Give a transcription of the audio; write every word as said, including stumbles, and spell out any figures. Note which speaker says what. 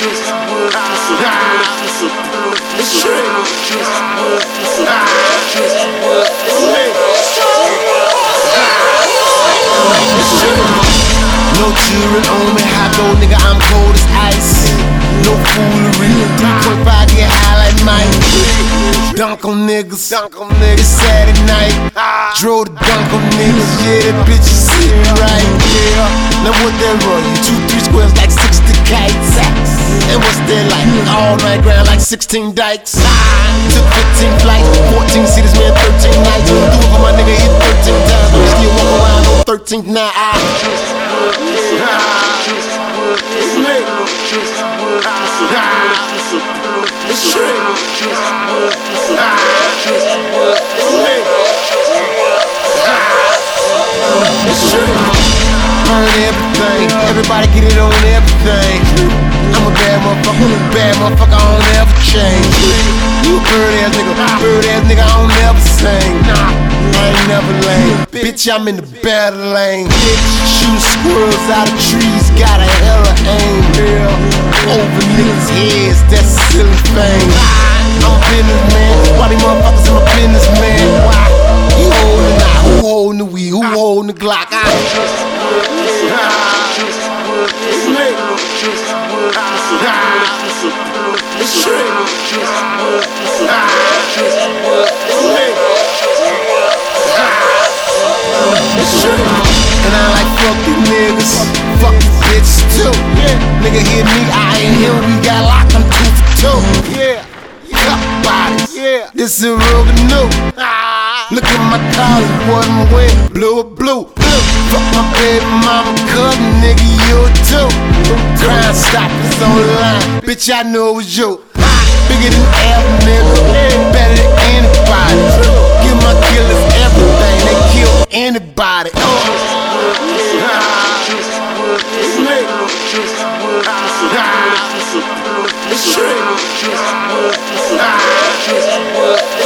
Speaker 1: No children on me, hot gold nigga, I'm cold as ice. No foolery, three point five get high like Mike. Dunk on niggas, dunk on niggas. It's Saturday night, drove the dunk on niggas. Yeah, that bitch is sitting right. Yeah, now what that roll? You two, three squares like sixty kites. And what's that like? All night ground like sixteen dikes. Took fifteen flights, fourteen seaters, man, thirteen nights. Do it for my nigga, hit thirteen times. But still walk around on thirteenth night. Burn everything, everybody get it on everything. I'm a bad motherfucker, bad motherfucker, I don't ever change. You a bird ass nigga, bird ass nigga, I don't never sing. I ain't never lame, bitch, I'm in the battle lane. Shoot squirrels out of trees, got a hella aim. Over niggas' heads, that's a silly thing. I'm a businessman, why these motherfuckers in my business, man? Why? You holding the knot, who holding the weed, who holding the Glock? I And I like fuck these niggas, fuck these bitches too. Nigga hit me, I and him, we got locked, I'm two for two. Yeah, yeah, bodies. Yeah, this is a real new. Look at my collar, what I'm wearing, blue, blue. Fuck my baby mama, cousin, nigga, you too. Crime Stoppers on the line, bitch, I know it was you. Bigger than ever, nigga, better than anybody. Give my killers everything, they kill anybody. Uh.